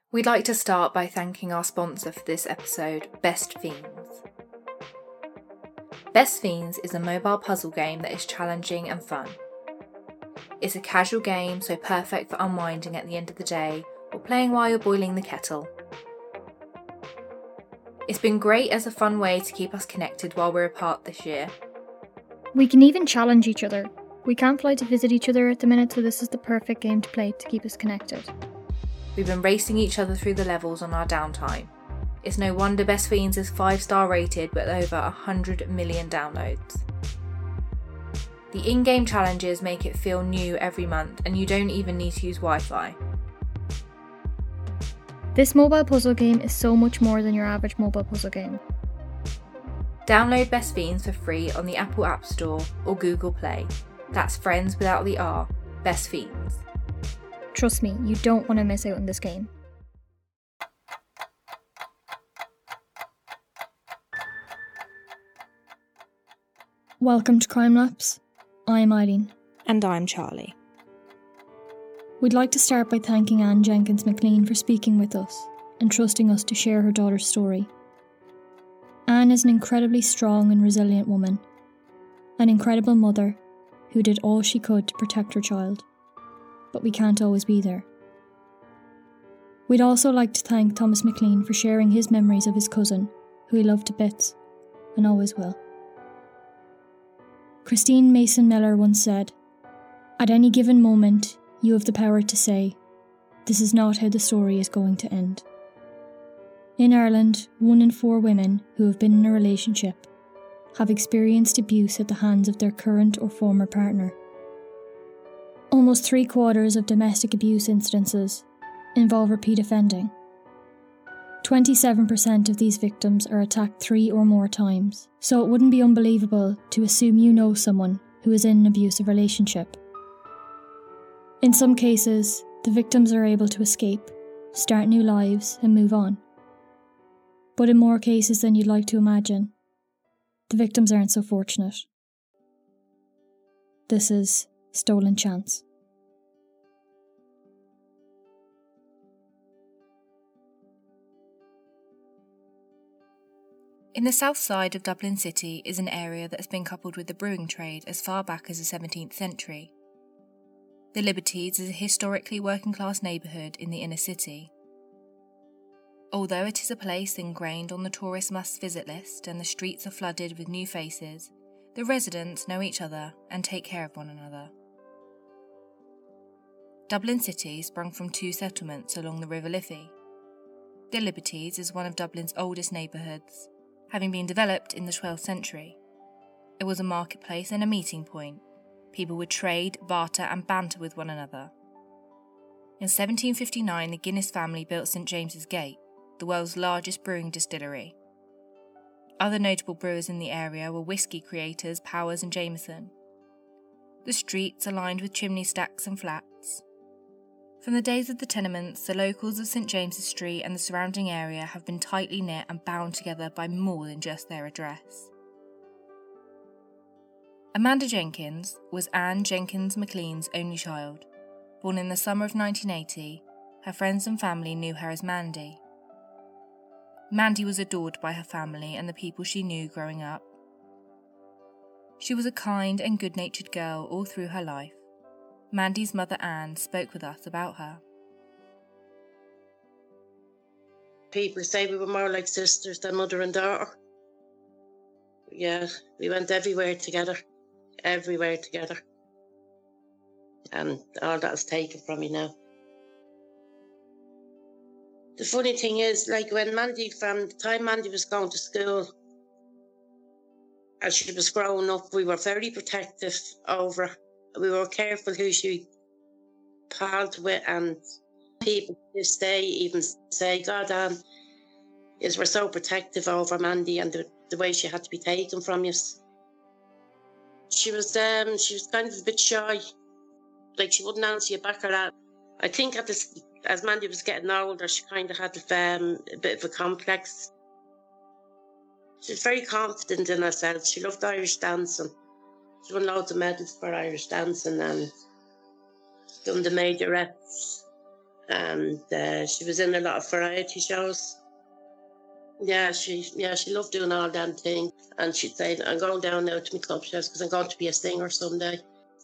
We'd like to start by thanking our sponsor for this episode, Best Fiends. Best Fiends is a mobile puzzle game that is challenging and fun. It's a casual game, so perfect for unwinding at the end of the day or playing while you're boiling the kettle. It's been great as a fun way to keep us connected while we're apart this year. We can even challenge each other. We can't fly to visit each other at the minute, so this is the perfect game to play to keep us connected. We've been racing each other through the levels on our downtime. It's no wonder Best Fiends is 5-star rated with over 100 million downloads. The in-game challenges make it feel new every month, and you don't even need to use Wi-Fi. This mobile puzzle game is so much more than your average mobile puzzle game. Download Best Fiends for free on the Apple App Store or Google Play. That's friends without the R, Best Fiends. Trust me, you don't want to miss out on this game. Welcome to Crime Laps. I'm Eileen. And I'm Charlie. We'd like to start by thanking Anne Jenkins McLean for speaking with us and trusting us to share her daughter's story. Anne is an incredibly strong and resilient woman, an incredible mother who did all she could to protect her child, but we can't always be there. We'd also like to thank Thomas McLean for sharing his memories of his cousin, who he loved to bits, and always will. Christine Mason Miller once said, "At any given moment, you have the power to say, this is not how the story is going to end." In Ireland, 1 in 4 women who have been in a relationship have experienced abuse at the hands of their current or former partner. Almost 3/4 of domestic abuse incidences involve repeat offending. 27% of these victims are attacked 3 or more times, so it wouldn't be unbelievable to assume you know someone who is in an abusive relationship. In some cases, the victims are able to escape, start new lives and move on. But in more cases than you'd like to imagine, the victims aren't so fortunate. This is Stolen Chance. In the south side of Dublin City is an area that has been coupled with the brewing trade as far back as the 17th century. The Liberties is a historically working-class neighbourhood in the inner city. Although it is a place ingrained on the tourist must-visit list and the streets are flooded with new faces, the residents know each other and take care of one another. Dublin City sprung from 2 settlements along the River Liffey. The Liberties is one of Dublin's oldest neighbourhoods, having been developed in the 12th century. It was a marketplace and a meeting point. People would trade, barter and banter with one another. In 1759, the Guinness family built St James's Gate, the world's largest brewing distillery. Other notable brewers in the area were whisky creators Powers and Jameson. The streets are lined with chimney stacks and flats. From the days of the tenements, the locals of St James's Street and the surrounding area have been tightly knit and bound together by more than just their address. Amanda Jenkins was Anne Jenkins McLean's only child. Born in the summer of 1980, her friends and family knew her as Mandy. Mandy was adored by her family and the people she knew growing up. She was a kind and good-natured girl all through her life. Mandy's mother Anne spoke with us about her. People say we were more like sisters than mother and daughter. Yeah, we went everywhere together. And all that's taken from me now. The funny thing is, like from the time Mandy was going to school, as she was growing up, we were very protective over her. We were careful who she palled with, and people to this day even say, God, Anne, we're so protective over Mandy and the way she had to be taken from us. She was kind of a bit shy. Like, she wouldn't answer you back or that. I think as Mandy was getting older, she kind of had a bit of a complex. She was very confident in herself. She loved Irish dancing. She won loads of medals for Irish dancing and done the majorettes. and she was in a lot of variety shows. Yeah, she loved doing all them things. And she'd say, I'm going down now to my club shows because I'm going to be a singer someday.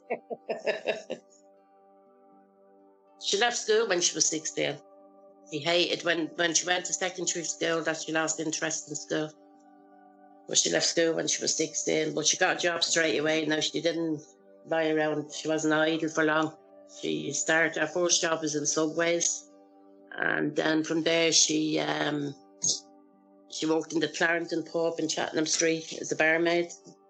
She left school when she was 16. She hated when she went to secondary school that she lost interest in school. But she left school when she was 16, but she got a job straight away. Now, she didn't lie around. She wasn't idle for long. She started, her first job was in Subways. And then from there, she worked in the Clarendon pub in Chattenham Street as a barmaid.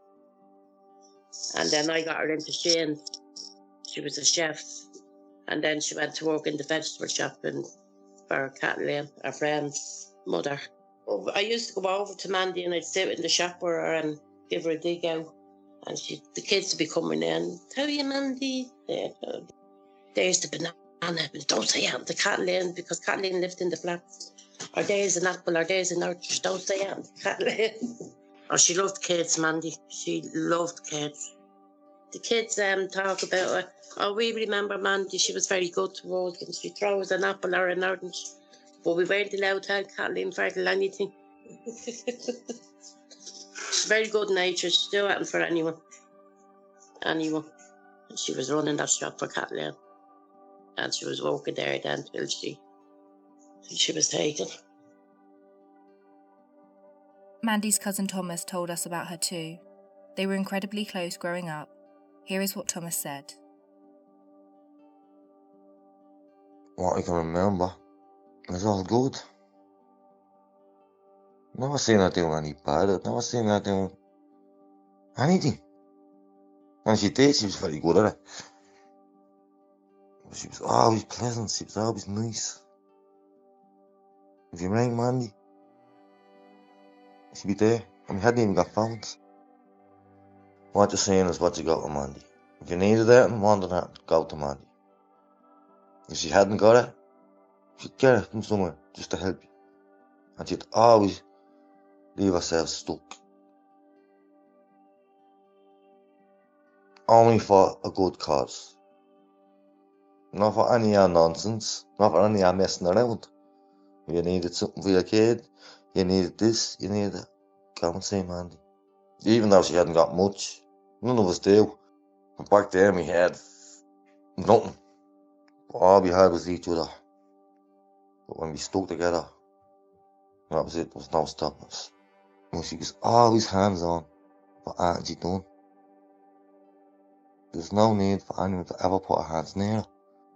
And then I got her into Shein. She was a chef. And then she went to work in the vegetable shop for Kathleen, her friend's mother. I used to go over to Mandy and I'd sit in the shop with her and give her a dig out. And the kids would be coming in. Tell you, Mandy, there's the banana, but don't say anything to Kathleen because Kathleen lived in the flats. Or there's an apple, or there's an orange. Don't say anything to Kathleen. Oh, she loved kids, Mandy. She loved kids. The kids talk about her. Oh, we remember Mandy. She was very good to us, and she throws an apple or an orange. But we weren't allowed to tell Kathleen Fergal anything. She's very good natured. She'd do anything for anyone. Anyone. And she was running that shop for Kathleen. And she was working there then till she was taken. Mandy's cousin Thomas told us about her too. They were incredibly close growing up. Here is what Thomas said. What I can remember is all good. Never seen her doing any bad. I've never seen her doing anything. And she did, she was very good at it. She was always pleasant, she was always nice. If you rang Mandy, she'd be there. And we hadn't even got phones. What you're saying is what you got with Mandy. If you needed that and wanted that, go to Mandy. If she hadn't got it, she'd get it from somewhere just to help you. And she'd always leave herself stuck. Only for a good cause. Not for any of nonsense. Not for any of messing around. If you needed something for your kid, you needed this, you needed that, go and see Mandy. Even though she hadn't got much, none of us do. But back then we had nothing. All we had was each other. But when we stuck together, that was it, there was no stopping us. And she was always hands on for anything she done. There's no need for anyone to ever put her hands near her.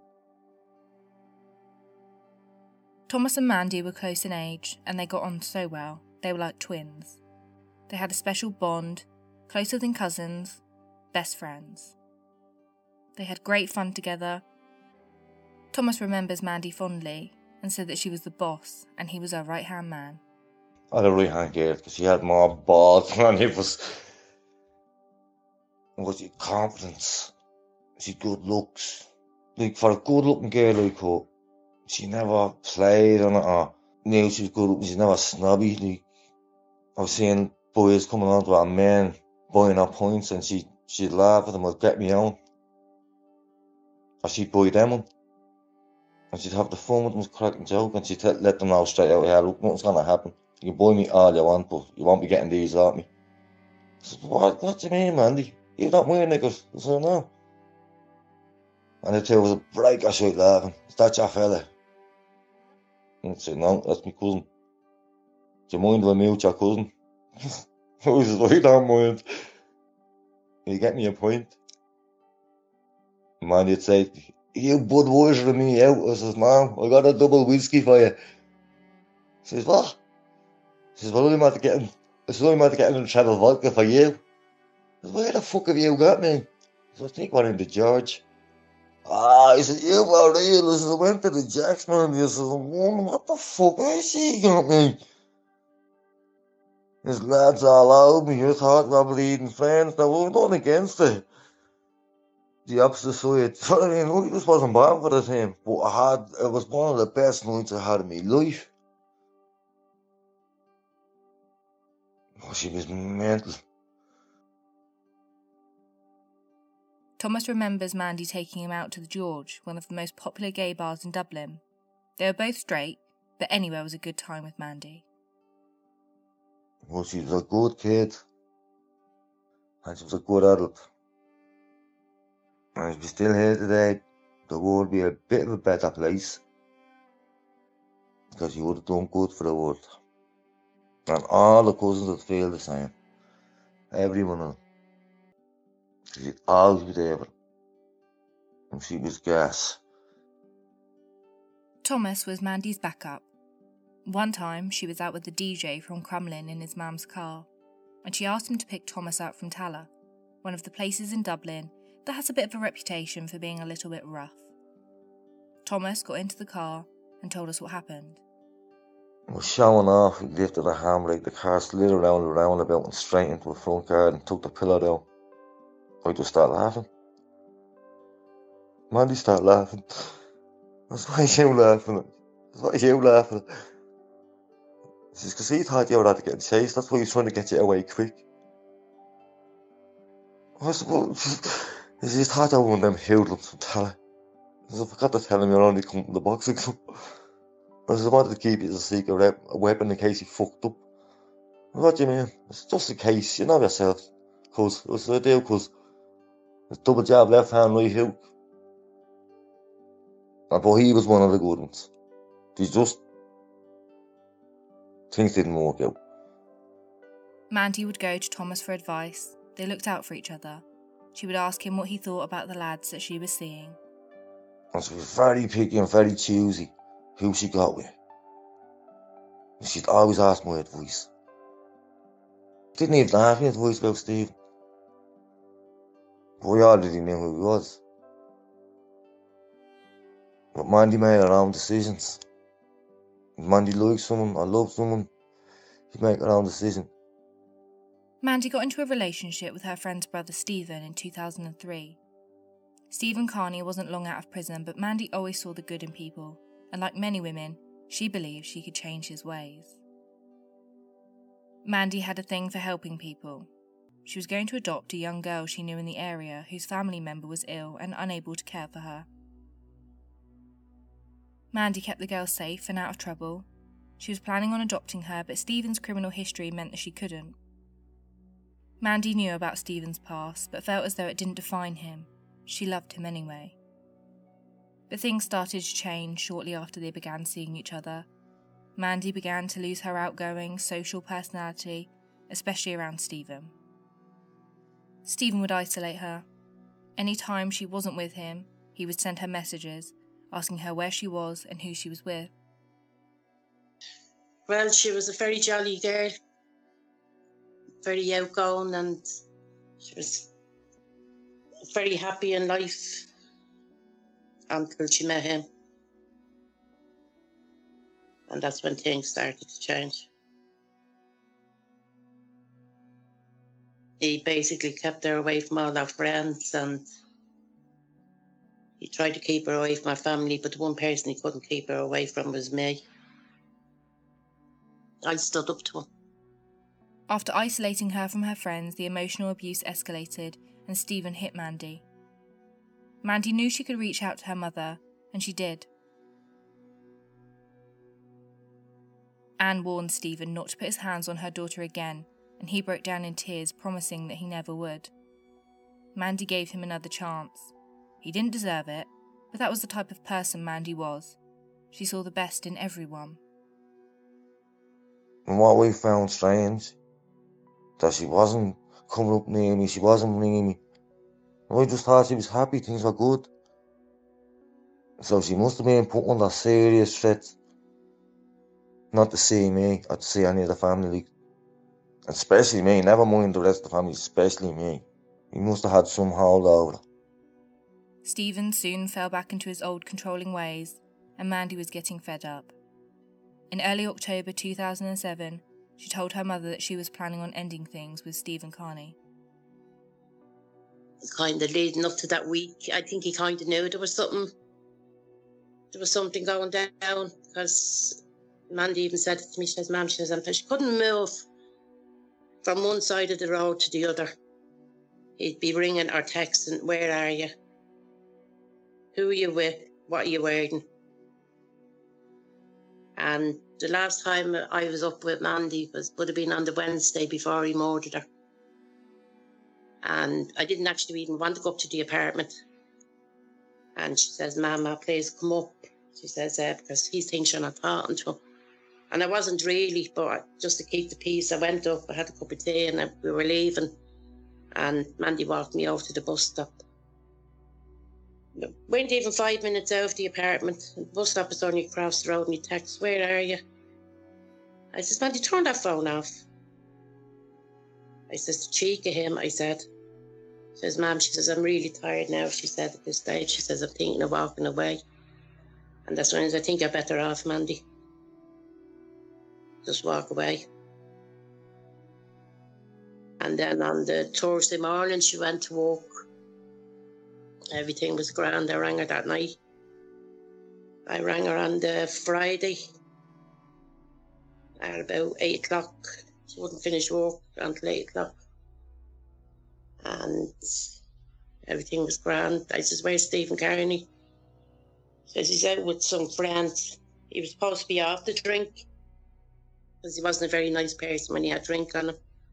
Thomas and Mandy were close in age, and they got on so well. They were like twins. They had a special bond, closer than cousins, best friends. They had great fun together. Thomas remembers Mandy fondly and said that she was the boss and he was her right-hand man. I had a right-hand girl because she had more balls than any of us. She had confidence. She had good looks. Like, for a good-looking girl like her, she never played on it or knew she was good looking. She's never snobby. Like, I've seen boys coming on to her men buying her points and she'd laugh at them or get me on. Or she'd buy them on. And she'd have the fun with them, cracking joke, and she'd let them know straight out, yeah, look, nothing's gonna happen. You can buy me all you want, but you won't be getting these off me. I said, what do you mean, Mandy? You're not wearing knickers. I said, no. And the two was a break, I started laughing. Is that your fella? And I said, no, that's my cousin. Do you mind if I mute your cousin? I was like, I don't mind. Can you get me a point? And Mandy'd say, you Budweiser me out. I says, no, I got a double whiskey for you. She says, what? She says, well, I'm at getting a travel vodka for you. I says, where the fuck have you got me? So I think we're in the George. He said, you were real. I said, I went to the Jackman. He says, what the fuck has she got me? His lads all over me. I thought we were bleeding friends. Now, we're not against it. The opposite side. So, I mean, I just wasn't born for the team. But it was one of the best nights I had in my life. Oh, she was mental. Thomas remembers Mandy taking him out to the George, one of the most popular gay bars in Dublin, They were both straight, but anywhere was a good time with Mandy. Well, she was a good kid. And she was a good adult. And if she's still here today, the world would be a bit of a better place. Because she would have done good for the world. And all the cousins would feel the same. Every one of them. She'd always be there. And she was gas. Thomas was Mandy's backup. One time, she was out with the DJ from Crumlin in his mum's car, and she asked him to pick Thomas up from Tala, one of the places in Dublin that has a bit of a reputation for being a little bit rough. Thomas got into the car and told us what happened. I was showing off, he lifted a handbrake, the car slid around the roundabout and straight into the front car and took the pillar down. I just started laughing. Mandy started laughing. That's why you laughing. That's why you laughing. It's just because he thought you were out to get chased, that's why he was trying to get you away quick. I suppose he just thought I was one of them hoodlums from Tala. I forgot to tell him you're only coming to the boxing club. I just wanted to keep it as a secret weapon in case he fucked up. What do you mean? It's just a case, you know yourself. Cuz, what's the deal, cuz? It's double jab, left hand, right hook. But he was one of the good ones. Things didn't work out. Mandy would go to Thomas for advice. They looked out for each other. She would ask him what he thought about the lads that she was seeing. And she was very picky and very choosy who she got with. And she'd always ask my advice. Didn't even ask me advice about Stephen. But we already knew who he was. But Mandy made her own decisions. If Mandy liked someone or loved someone, she'd make her own decision. Mandy got into a relationship with her friend's brother Stephen in 2003. Stephen Carney wasn't long out of prison, but Mandy always saw the good in people, and like many women, she believed she could change his ways. Mandy had a thing for helping people. She was going to adopt a young girl she knew in the area whose family member was ill and unable to care for her. Mandy kept the girl safe and out of trouble. She was planning on adopting her, but Stephen's criminal history meant that she couldn't. Mandy knew about Stephen's past, but felt as though it didn't define him. She loved him anyway. But things started to change shortly after they began seeing each other. Mandy began to lose her outgoing, social personality, especially around Stephen. Stephen would isolate her. Any time she wasn't with him, he would send her messages, asking her where she was and who she was with. Well, she was a very jolly girl, very outgoing, and she was very happy in life until she met him. And that's when things started to change. He basically kept her away from all her friends, and he tried to keep her away from her family, but the one person he couldn't keep her away from was me. I stood up to him. After isolating her from her friends, the emotional abuse escalated and Stephen hit Mandy. Mandy knew she could reach out to her mother, and she did. Anne warned Stephen not to put his hands on her daughter again, and he broke down in tears, promising that he never would. Mandy gave him another chance. He didn't deserve it, but that was the type of person Mandy was. She saw the best in everyone. And what we found strange, that she wasn't coming up near me, she wasn't ringing me. I just thought she was happy, things were good. So she must have been put under serious threat not to see me or to see any of the family. Especially me, never mind the rest of the family, especially me. He must have had some hold over her. Stephen soon fell back into his old controlling ways, and Mandy was getting fed up. In early October 2007, she told her mother that she was planning on ending things with Stephen Carney. Kind of leading up to that week, I think he kind of knew there was something going down, because Mandy even said it to me. She says, "Ma'am," she says, she couldn't move from one side of the road to the other. He'd be ringing or texting, "Where are you? Who are you with? What are you wearing?" And the last time I was up with Mandy would have been on the Wednesday before he murdered her. And I didn't actually even want to go up to the apartment. And she says, Mama, please come up. She says, because he thinks you're not talking to him. And I wasn't really, but just to keep the peace, I went up, I had a cup of tea, and we were leaving. And Mandy walked me over to the bus stop. Weren't even 5 minutes out of the apartment. The bus stop was only across the road, and he texts, where are you? I says, Mandy, turn that phone off. I says, the cheek of him, I said. She says, Ma'am, she says, I'm really tired now, she said at this stage. She says, I'm thinking of walking away. And that's when I think you're better off, Mandy. Just walk away. And then on the Thursday morning, she went to work. Everything was grand. I rang her that night. I rang her on the Friday at about 8 o'clock. She wouldn't finish work until 8 o'clock. And everything was grand. I says, where's Stephen Kearney? She says, he's out with some friends. He was supposed to be off the drink, because he wasn't a very nice person when he had drink on him.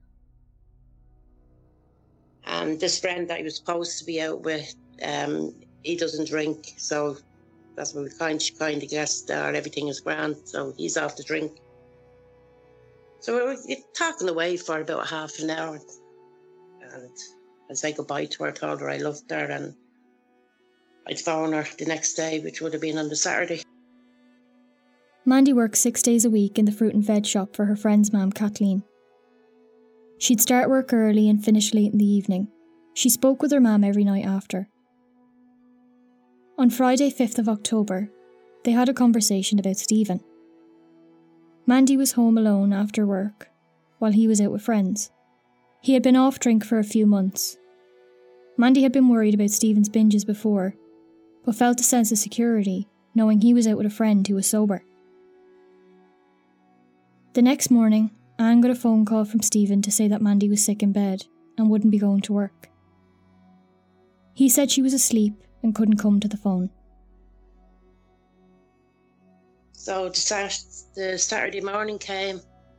And this friend that he was supposed to be out with, he doesn't drink, so that's what we kind of guessed that everything is grand, so he's off the drink. So we were talking away for about half an hour, and I said goodbye to her, told her I loved her, and I'd phone her the next day, which would have been on the Saturday. Mandy worked 6 days a week in the fruit and veg shop for her friend's mum, Kathleen. She'd start work early and finish late in the evening. She spoke with her mum every night after. On Friday, 5th of October, they had a conversation about Stephen. Mandy was home alone after work, while he was out with friends. He had been off drink for a few months. Mandy had been worried about Stephen's binges before, but felt a sense of security knowing he was out with a friend who was sober. The next morning, Anne got a phone call from Stephen to say that Mandy was sick in bed and wouldn't be going to work. He said she was asleep and couldn't come to the phone. So the Saturday morning came,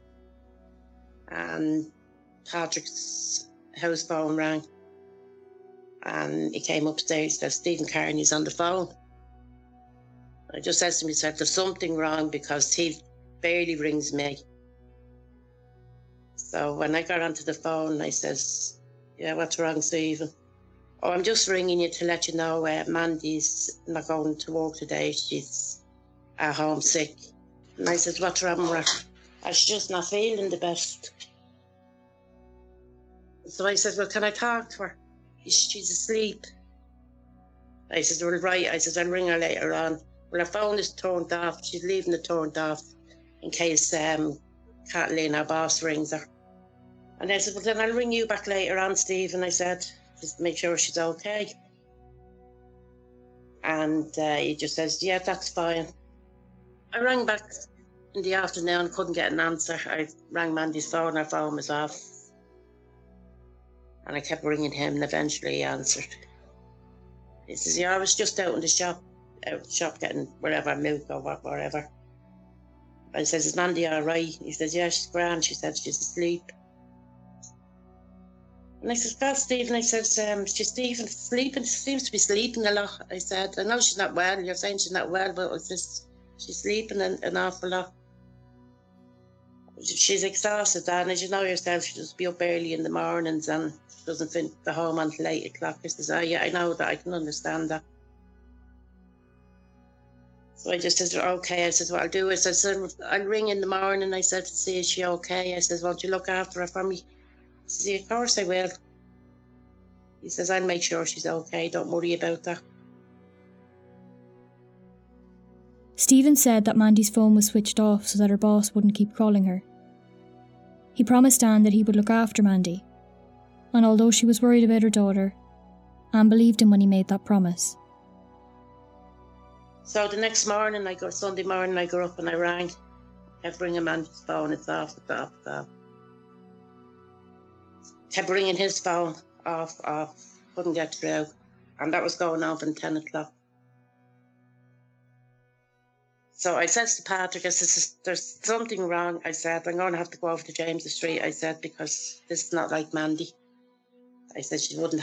and Patrick's house phone rang, and he came upstairs. That Stephen Kearney's on the phone. I just said to myself, there's something wrong, because he barely rings me. So when I got onto the phone, I says, yeah, what's wrong, Stephen? Oh, I'm just ringing you to let you know Mandy's not going to work today. She's at home sick. And I said, what's wrong with her? She's just not feeling the best. So I said, well, can I talk to her? She's asleep. I said, well, right. I said, I'll ring her later on. Well, her phone is turned off. She's leaving it turned off in case Kathleen, our boss, rings her. And I said, well, then I'll ring you back later on, Stephen. I said, just make sure she's okay. And he just says, yeah, that's fine. I rang back in the afternoon, couldn't get an answer. I rang Mandy's phone, her phone was off. And I kept ringing him, and eventually he answered. He says, yeah, I was just out in the shop getting whatever, milk or whatever. I says, is Mandy all right? He says, yeah, she's grand. She said she's asleep. And I says, God, Stephen, I says, she's sleeping, seems to be sleeping a lot. I said, I know she's not well. You're saying she's not well, but it's just, she's sleeping an awful lot. She's exhausted, and as you know yourself, she just be up early in the mornings and doesn't finish the home until 8 o'clock. I says, oh yeah, I know that, I can understand that. So I just said, okay. I said, what I'll do is, I said, I'll ring in the morning. I said, to see is she okay. I said, won't you look after her for me? He says, yeah, of course I will. He says, I'll make sure she's okay. Don't worry about that. Stephen said that Mandy's phone was switched off so that her boss wouldn't keep calling her. He promised Anne that he would look after Mandy, and although she was worried about her daughter, Anne believed him when he made that promise. So the next morning, Sunday morning, I got up and I rang. Kept ringing Mandy's phone, it's off. Kept ringing his phone, off. Couldn't get through. And that was going on from 10 o'clock. So I said to Patrick, I said, there's something wrong. I said, I'm going to have to go over to James Street. I said, because this is not like Mandy. I said, she wouldn't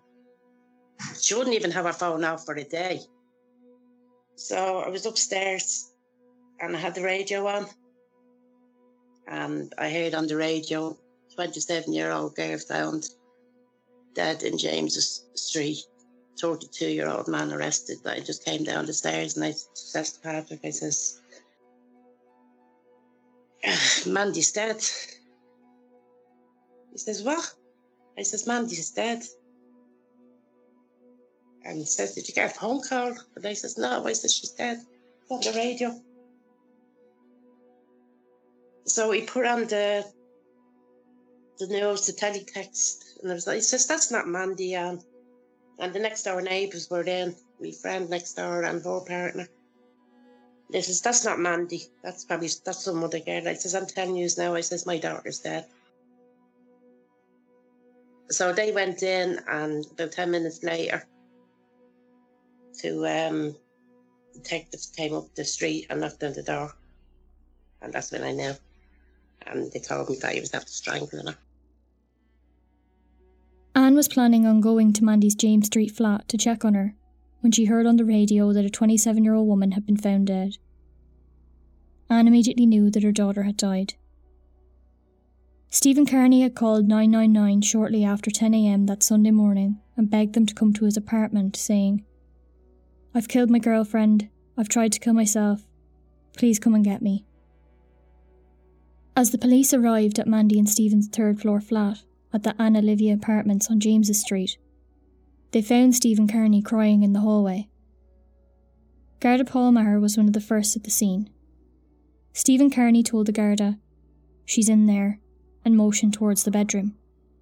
even have her phone off for a day. So I was upstairs and I had the radio on. And I heard on the radio, 27-year-old girl found dead in James's Street, 32-year-old man arrested. I just came down the stairs and I said to Patrick, I says, Mandy's dead. He says, what? I says, Mandy's dead. And he says, did you get a phone call? And I says, no. I says, she's dead. It's on the radio. So he put on the news, the teletext, and he says, that's not Mandy, Anne. And the next door neighbours were in, my friend next door and her partner. They says, that's not Mandy. That's some other girl. I says, I'm telling you now. I says, my daughter's dead. So they went in, and about 10 minutes later, detectives came up the street and knocked on the door. And that's when I knew. And they told me that he was after strangling her. Anne was planning on going to Mandy's James Street flat to check on her when she heard on the radio that a 27-year-old woman had been found dead. Anne immediately knew that her daughter had died. Stephen Kearney had called 999 shortly after 10 a.m. that Sunday morning and begged them to come to his apartment, saying, I've killed my girlfriend. I've tried to kill myself. Please come and get me. As the police arrived at Mandy and Stephen's third-floor flat at the Anne Olivia Apartments on James's Street, they found Stephen Kearney crying in the hallway. Garda Paul Maher was one of the first at the scene. Stephen Kearney told the Garda, she's in there, and motioned towards the bedroom.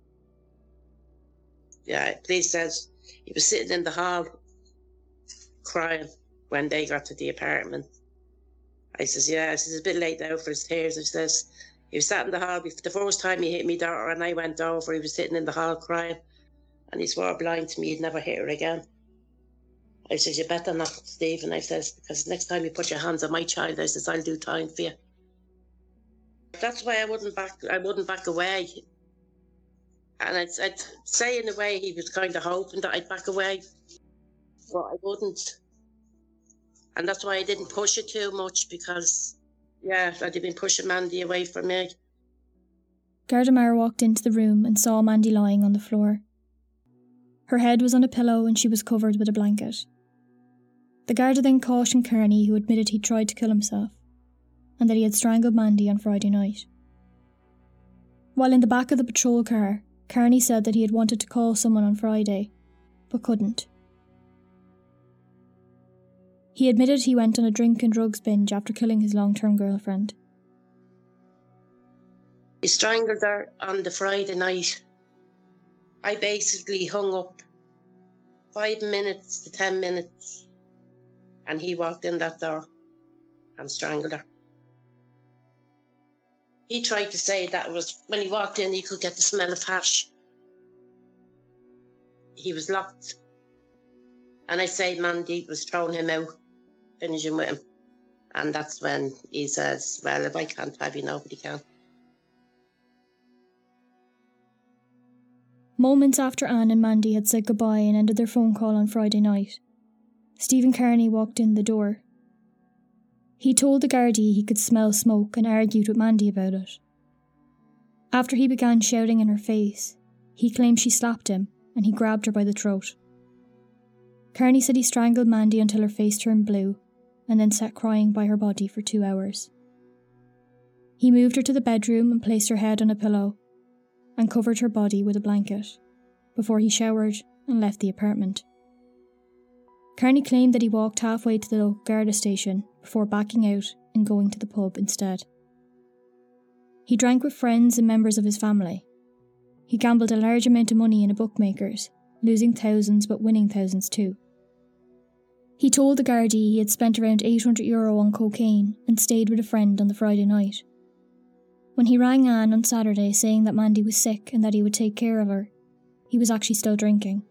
Yeah, police says he was sitting in the hall crying when they got to the apartment. I says, yeah, it's a bit late now for his tears. I says, he was sat in the hall. The first time he hit me daughter and I went over, he was sitting in the hall crying. And he swore blind to me he'd never hit her again. I says, you better not, Stephen. I says, because next time you put your hands on my child, I says, I'll do time for you. That's why I wouldn't back away. And I'd say in a way he was kind of hoping that I'd back away, but I wouldn't. And that's why I didn't push it too much, because, yeah, I'd have been pushing Mandy away from me. Garda Maher walked into the room and saw Mandy lying on the floor. Her head was on a pillow and she was covered with a blanket. The Garda then cautioned Kearney, who admitted he'd tried to kill himself, and that he had strangled Mandy on Friday night. While in the back of the patrol car, Kearney said that he had wanted to call someone on Friday, but couldn't. He admitted he went on a drink and drugs binge after killing his long-term girlfriend. He strangled her on the Friday night. I basically hung up 5 minutes to 10 minutes and he walked in that door and strangled her. He tried to say that was when he walked in he could get the smell of hash. He was locked. And I say Mandy was throwing him out, finishing with him. And that's when he says, well, if I can't have you, nobody can. Moments after Anne and Mandy had said goodbye and ended their phone call on Friday night, Stephen Kearney walked in the door. He told the Gardaí he could smell smoke and argued with Mandy about it. After he began shouting in her face, he claimed she slapped him and he grabbed her by the throat. Kearney said he strangled Mandy until her face turned blue and then sat crying by her body for 2 hours. He moved her to the bedroom and placed her head on a pillow and covered her body with a blanket before he showered and left the apartment. Kearney claimed that he walked halfway to the local Garda station before backing out and going to the pub instead. He drank with friends and members of his family. He gambled a large amount of money in a bookmaker's, losing thousands but winning thousands too. He told the Gardaí he had spent around €800 on cocaine and stayed with a friend on the Friday night. When he rang Anne on Saturday saying that Mandy was sick and that he would take care of her, he was actually still drinking.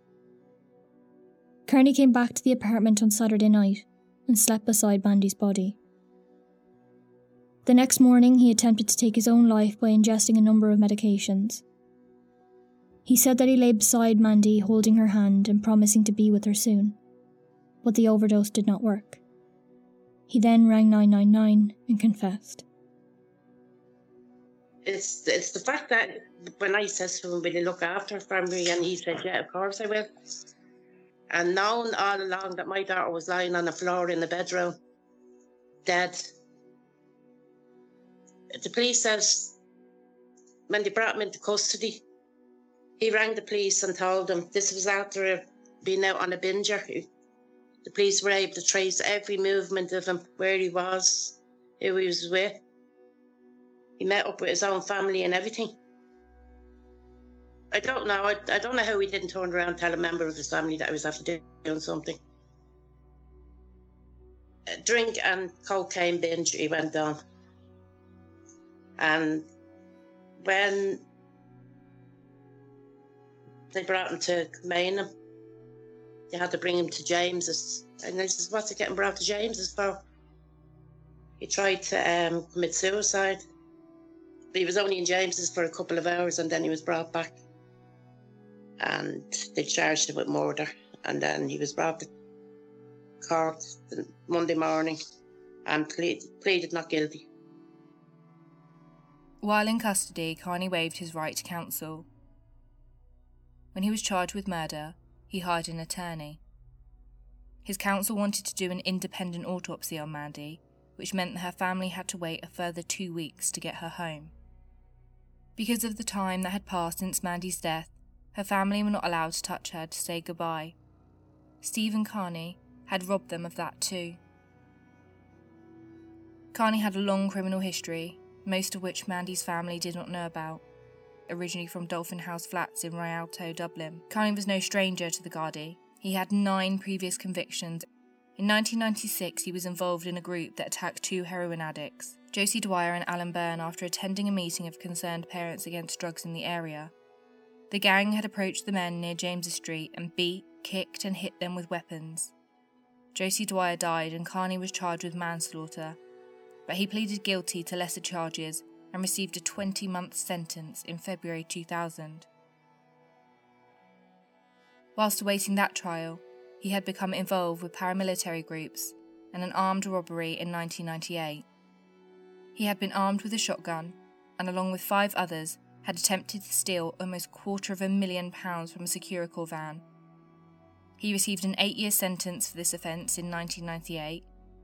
Kearney came back to the apartment on Saturday night and slept beside Mandy's body, The next morning, he attempted to take his own life by ingesting a number of medications. He said that he lay beside Mandy, holding her hand and promising to be with her soon, but the overdose did not work. He then rang 999 and confessed. It's the fact that when I said to him, will you look after her family? And he said, yeah, of course I will. And knowing all along that my daughter was lying on the floor in the bedroom, dead. The police says, when they brought him into custody, he rang the police and told them this was after being out on a binger. The police were able to trace every movement of him, where he was, who he was with. He met up with his own family and everything. I don't know. I don't know how he didn't turn around and tell a member of his family that he was after doing something. A drink and cocaine binge he went on. And when they brought him to Maynham, they had to bring him to James's. And I said, what's he getting brought to James's for? He tried to commit suicide. But he was only in James's for a couple of hours and then he was brought back. And they charged him with murder. And then he was brought to court the Monday morning and pleaded not guilty. While in custody, Carney waived his right to counsel. When he was charged with murder, he hired an attorney. His counsel wanted to do an independent autopsy on Mandy, which meant that her family had to wait a further 2 weeks to get her home. Because of the time that had passed since Mandy's death, her family were not allowed to touch her to say goodbye. Stephen Carney had robbed them of that too. Carney had a long criminal history, most of which Mandy's family did not know about. Originally from Dolphin House Flats in Rialto, Dublin, Carney was no stranger to the Gardaí. He had 9 previous convictions. In 1996, he was involved in a group that attacked 2 heroin addicts, Josie Dwyer and Alan Byrne, after attending a meeting of concerned parents against drugs in the area. The gang had approached the men near James's Street and beat, kicked and hit them with weapons. Josie Dwyer died and Carney was charged with manslaughter, but he pleaded guilty to lesser charges and received a 20-month sentence in February 2000. Whilst awaiting that trial, he had become involved with paramilitary groups and an armed robbery in 1998. He had been armed with a shotgun and, along with 5 others, had attempted to steal almost £250,000 from a Securicore van. He received an 8-year sentence for this offence in 1998.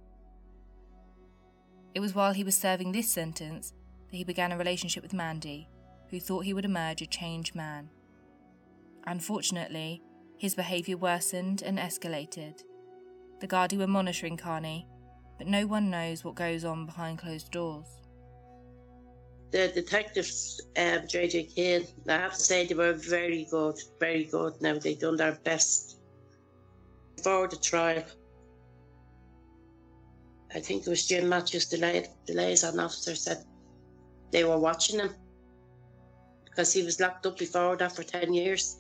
It was while he was serving this sentence that he began a relationship with Mandy, who thought he would emerge a changed man. Unfortunately, his behaviour worsened and escalated. The Gardaí were monitoring Carney, but no one knows what goes on behind closed doors. The detectives, J.J. Kane, I have to say they were very good, very good. Now, they've done their best. Before the trial, I think it was Jim Matthews, the liaison officer, said they were watching him because he was locked up before that for 10 years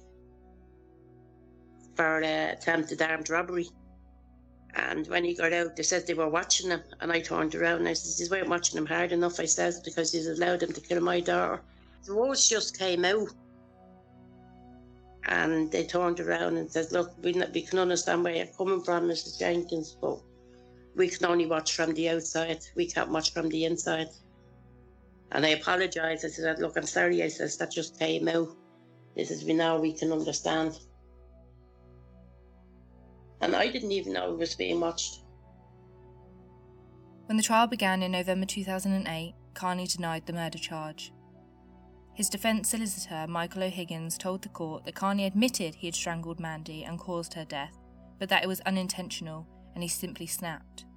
for attempted armed robbery. And when he got out, they said they were watching him. And I turned around and I said, they weren't watching him hard enough, I said, because he's allowed them to kill my daughter. The words just came out. And they turned around and said, look, we can understand where you're coming from, Mrs. Jenkins, but we can only watch from the outside. We can't watch from the inside. And I apologised. I said, look, I'm sorry. I said, that just came out. This is, we can understand. And I didn't even know it was being watched. When the trial began in November 2008, Carney denied the murder charge. His defence solicitor, Michael O'Higgins, told the court that Carney admitted he had strangled Mandy and caused her death, but that it was unintentional and he simply snapped.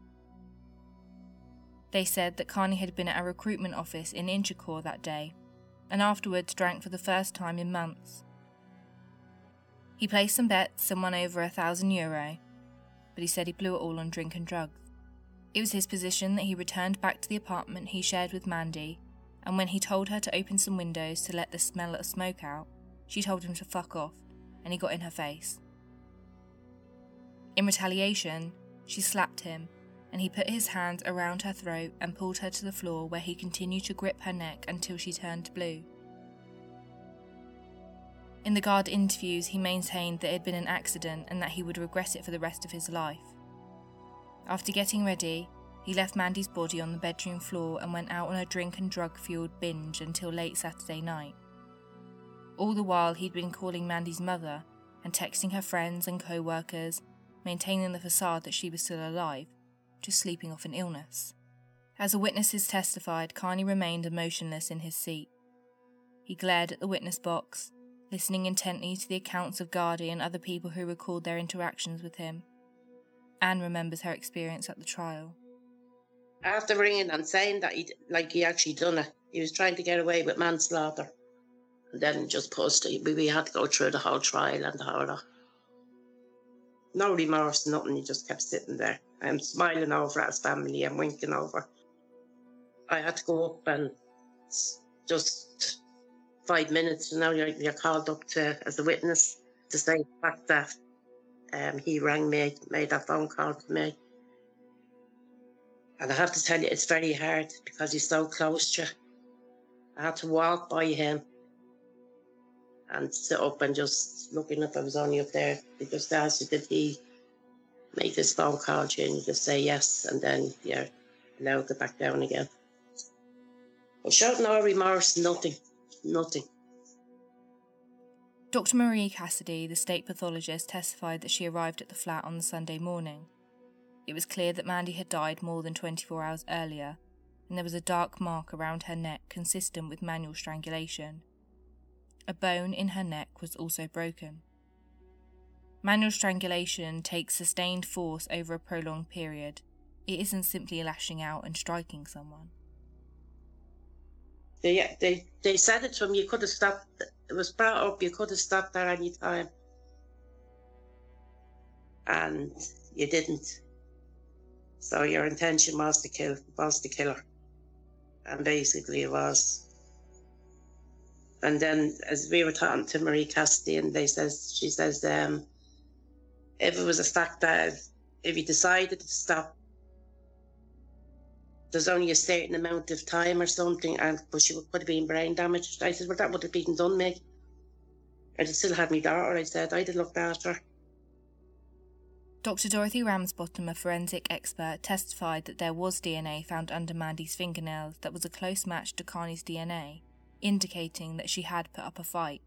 They said that Carney had been at a recruitment office in Inchicore that day, and afterwards drank for the first time in months. He placed some bets and won over €1,000, but he said he blew it all on drink and drugs. It was his position that he returned back to the apartment he shared with Mandy, and when he told her to open some windows to let the smell of smoke out, she told him to fuck off, and he got in her face. In retaliation, she slapped him, and he put his hands around her throat and pulled her to the floor, where he continued to grip her neck until she turned blue. In the guard interviews, he maintained that it had been an accident and that he would regret it for the rest of his life. After getting ready, he left Mandy's body on the bedroom floor and went out on a drink and drug-fueled binge until late Saturday night. All the while, he'd been calling Mandy's mother and texting her friends and co-workers, maintaining the facade that she was still alive, just sleeping off an illness. As the witnesses testified, Carney remained emotionless in his seat. He glared at the witness box, listening intently to the accounts of Gardy and other people who recalled their interactions with him. Anne remembers her experience at the trial. After ringing and saying that he actually done it, he was trying to get away with manslaughter. And then just we had to go through the whole trial and the whole lot. No remorse, nothing, he just kept sitting there. I'm smiling over at his family and winking over. I had to go up and just 5 minutes, you're called up as a witness to say the fact that he rang me, made that phone call to me. And I have to tell you, it's very hard because he's so close to you. I had to walk by him and sit up and just looking up. I was only up there. They just asked you, did he make this phone call to you? And you just say yes, and then you're allowed to back down again. But showed no remorse, nothing. Dr. Marie Cassidy, the state pathologist, testified that she arrived at the flat on the Sunday morning. It was clear that Mandy had died more than 24 hours earlier, and there was a dark mark around her neck consistent with manual strangulation. A bone in her neck was also broken. Manual strangulation takes sustained force over a prolonged period. It isn't simply lashing out and striking someone. They said it to him, you could have stopped. It was brought up, you could have stopped there any time. And you didn't. So your intention was to kill her. And basically it was. And then as we were talking to Marie Cassidy, and she says, if it was a fact that if he decided to stop, there's only a certain amount of time or something, but she could have been brain damaged. I said, well, that would have been done, Meg. I'd still had my daughter, I said. I'd have looked after her. Dr. Dorothy Ramsbottom, a forensic expert, testified that there was DNA found under Mandy's fingernails that was a close match to Carney's DNA, indicating that she had put up a fight.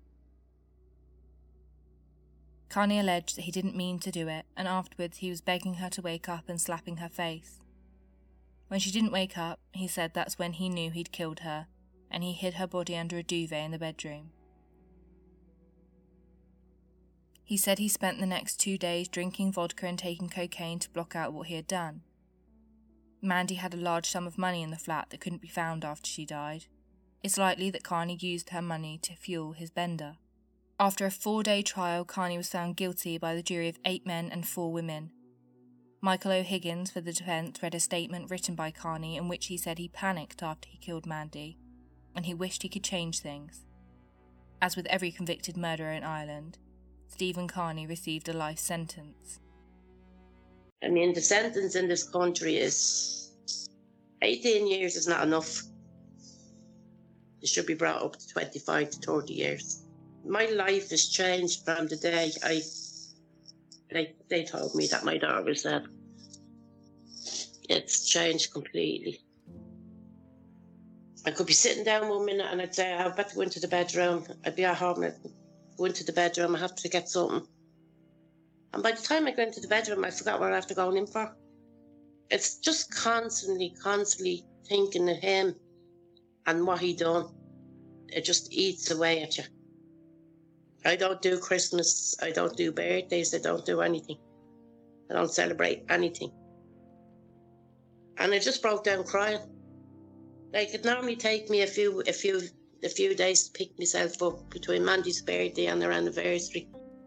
Carney alleged that he didn't mean to do it, and afterwards he was begging her to wake up and slapping her face. When she didn't wake up, he said that's when he knew he'd killed her, and he hid her body under a duvet in the bedroom. He said he spent the next 2 days drinking vodka and taking cocaine to block out what he had done. Mandy had a large sum of money in the flat that couldn't be found after she died. It's likely that Carney used her money to fuel his bender. After a 4-day trial, Carney was found guilty by the jury of 8 men and 4 women. Michael O'Higgins for the defence read a statement written by Carney in which he said he panicked after he killed Mandy, and he wished he could change things. As with every convicted murderer in Ireland, Stephen Carney received a life sentence. I mean, the sentence in this country is 18 years is not enough. It should be brought up to 25 to 30 years. My life has changed from the day they told me that my daughter was dead. It's changed completely. I could be sitting down 1 minute and I'd say, I better go into the bedroom. I'd be at home and I'd go into the bedroom, I have to get something. And by the time I go into the bedroom, I forgot what I have to go in for. It's just constantly thinking of him and what he done. It just eats away at you. I don't do Christmas, I don't do birthdays, I don't do anything. I don't celebrate anything. And I just broke down crying. Like, it normally take me a few days to pick myself up between Mandy's birthday and their anniversary.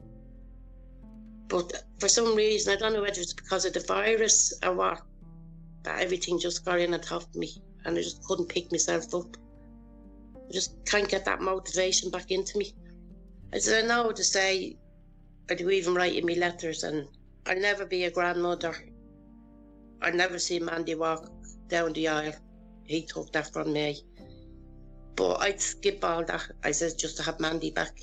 But for some reason, I don't know whether it's because of the virus or what, but everything just got in on top of me and I just couldn't pick myself up. I just can't get that motivation back into me. I said, I know to say, I do even write in my letters, and I'll never be a grandmother. I never seen Mandy walk down the aisle. He took that from me. But I'd skip all that. I said just to have Mandy back.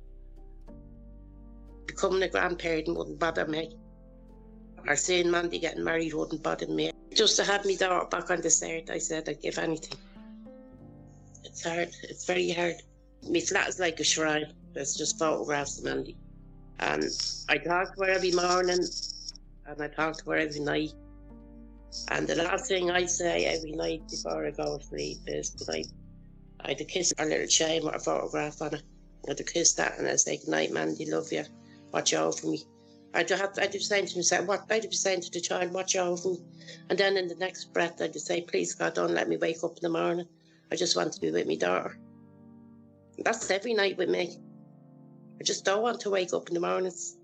Becoming a grandparent wouldn't bother me. Or seeing Mandy getting married wouldn't bother me. Just to have my daughter back on the cert, I said I'd give anything. It's hard. It's very hard. My flat is like a shrine. There's just photographs of Mandy. And I talk to her every morning and I talk to her every night. And the last thing I say every night before I go to sleep is good night. I had to kiss her little chain with a photograph on it. I had to kiss that and I say, good night, Mandy, love you. Watch over me. I'd be saying to myself, I'd be saying to the child, watch over me. And then in the next breath, I'd say, please God, don't let me wake up in the morning. I just want to be with my daughter. That's every night with me. I just don't want to wake up in the mornings.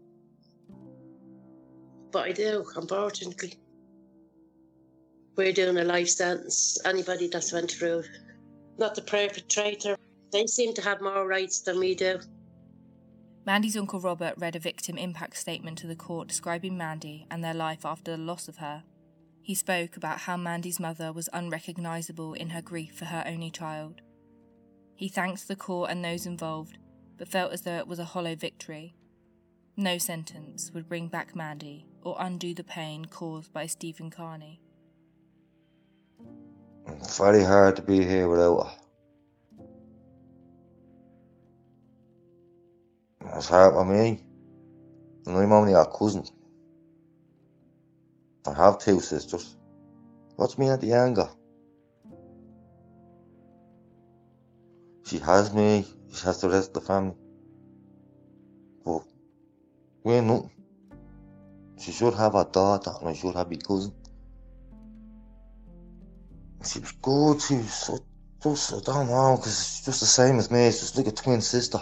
But I do, unfortunately. We're doing a life sentence. Anybody that's went through, not the perpetrator, they seem to have more rights than we do. Mandy's uncle Robert read a victim impact statement to the court describing Mandy and their life after the loss of her. He spoke about how Mandy's mother was unrecognisable in her grief for her only child. He thanked the court and those involved, but felt as though it was a hollow victory. No sentence would bring back Mandy or undo the pain caused by Stephen Carney. It's very hard to be here without her. It's hard for me. And I'm only her cousin. I have 2 sisters. What's me at the anger? She has me, she has the rest of the family. But we're nothing. She should have her daughter and I should have my cousin. She was good, she was so, just, I don't know, because it's just the same as me, it's just like a twin sister.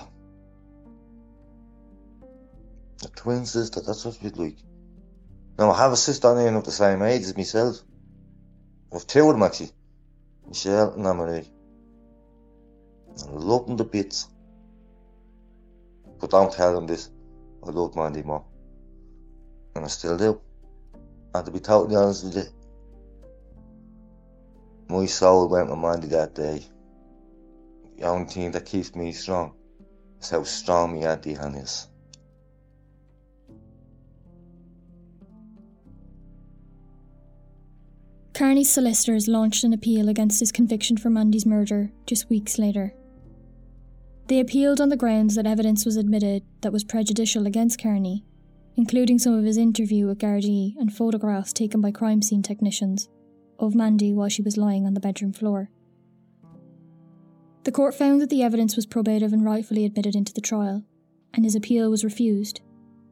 A twin sister, that's what she'd like. Now I have a sister named of the same age as myself. I have 2 of them actually. Michelle and Anne-Marie. I love them to bits. But don't tell them this. I love Mandy more. And I still do. And to be totally honest with you, my soul went with Mandy that day. The only thing that keeps me strong is how strong my Auntie Anne is. Carney's solicitors launched an appeal against his conviction for Mandy's murder just weeks later. They appealed on the grounds that evidence was admitted that was prejudicial against Carney, including some of his interview with Gardaí and photographs taken by crime scene technicians of Mandy while she was lying on the bedroom floor. The court found that the evidence was probative and rightfully admitted into the trial, and his appeal was refused.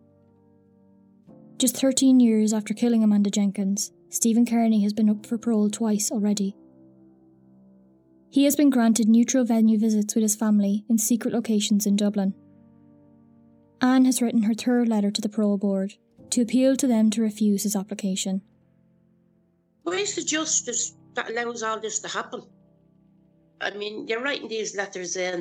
Just 13 years after killing Amanda Jenkins, Stephen Carney has been up for parole twice already. He has been granted neutral venue visits with his family in secret locations in Dublin. Anne has written her 3rd letter to the parole board to appeal to them to refuse his application. Where's the justice that allows all this to happen? I mean, you're writing these letters in.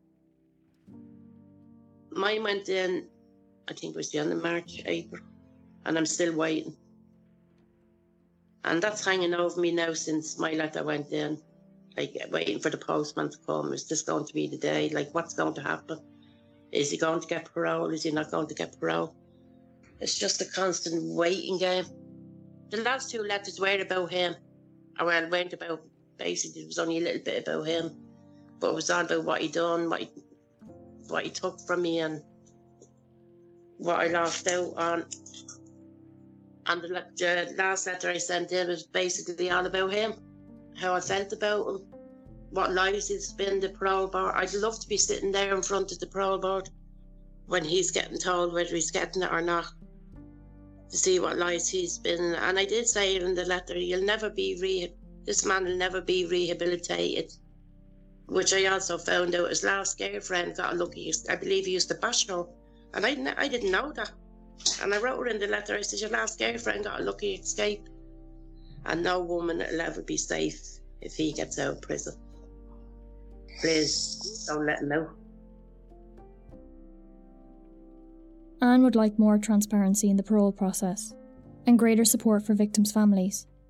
Mine went in, I think it was the end of March, April, and I'm still waiting. And that's hanging over me now since my letter went in. Like, waiting for the postman to come. Is this going to be the day? Like, what's going to happen? Is he going to get parole? Is he not going to get parole? It's just a constant waiting game. The last 2 letters were about him. Or, well, weren't about, basically, it was only a little bit about him. But it was all about what he done, what he took from me, and what I lost out on. And the last letter I sent in was basically all about him, how I felt about him, what lies he's been, the parole board. I'd love to be sitting there in front of the parole board when he's getting told whether he's getting it or not, to see what lies he's been. And I did say in the letter, this man will never be rehabilitated, which I also found out his last girlfriend got a lucky, I believe he used to bash her, and I didn't know that. And I wrote her in the letter, I said, your last girlfriend got a lucky escape. And no woman will ever be safe if he gets out of prison. Please, don't let him out. Anne would like more transparency in the parole process and greater support for victims' families,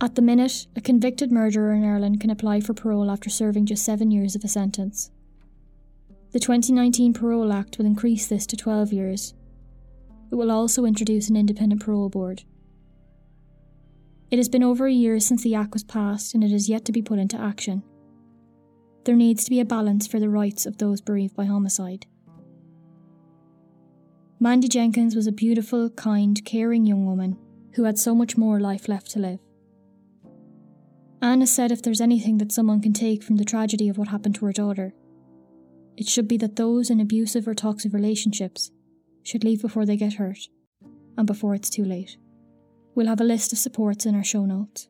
At the minute, a convicted murderer in Ireland can apply for parole after serving just 7 years of a sentence. The 2019 Parole Act will increase this to 12 years. It will also introduce an independent parole board. It has been over a year since the Act was passed and it is yet to be put into action. There needs to be a balance for the rights of those bereaved by homicide. Mandy Jenkins was a beautiful, kind, caring young woman who had so much more life left to live. Anne has said if there's anything that someone can take from the tragedy of what happened to her daughter, it should be that those in abusive or toxic relationships should leave before they get hurt and before it's too late. We'll have a list of supports in our show notes.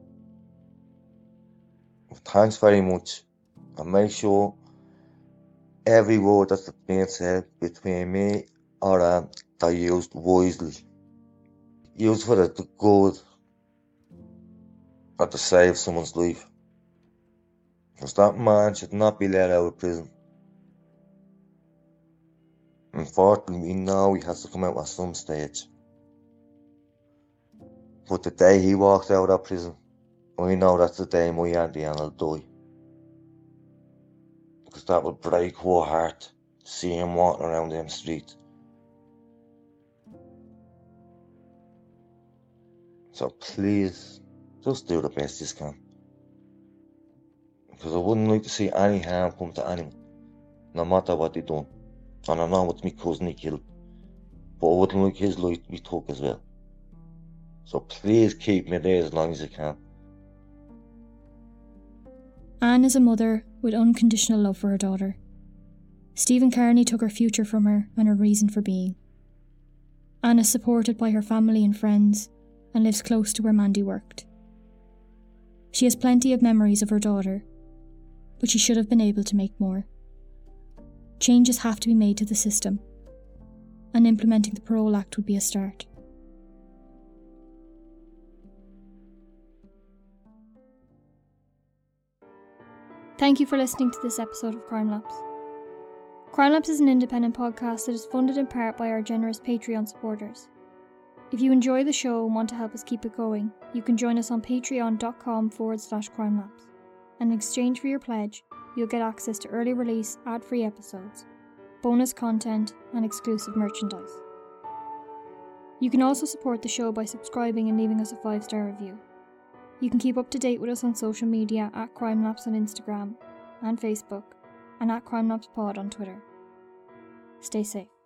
Thanks very much. And make sure every word that's being said between me or Anne are used wisely. Used for the good or to save someone's life. Because that man should not be let out of prison. Unfortunately, we know he has to come out at some stage. But the day he walks out of prison, I know that's the day my Auntie Anne will die. Because that will break her heart to see him walking around them streets. So please, just do the best you can. Because I wouldn't like to see any harm come to anyone, no matter what they done. And I know it's my cousin he killed, but I wouldn't like his life to be took as well. So please keep me there as long as you can. Anne is a mother with unconditional love for her daughter. Stephen Carney took her future from her and her reason for being. Anne is supported by her family and friends and lives close to where Mandy worked. She has plenty of memories of her daughter, but she should have been able to make more. Changes have to be made to the system, and implementing the Parole Act would be a start. Thank you for listening to this episode of Crime Labs. Crime Labs is an independent podcast that is funded in part by our generous Patreon supporters. If you enjoy the show and want to help us keep it going, you can join us on patreon.com/crimelabs. And in exchange for your pledge, you'll get access to early release ad-free episodes, bonus content, and exclusive merchandise. You can also support the show by subscribing and leaving us a 5-star review. You can keep up to date with us on social media at CrimeLabs on Instagram and Facebook, and at CrimeLabsPod on Twitter. Stay safe.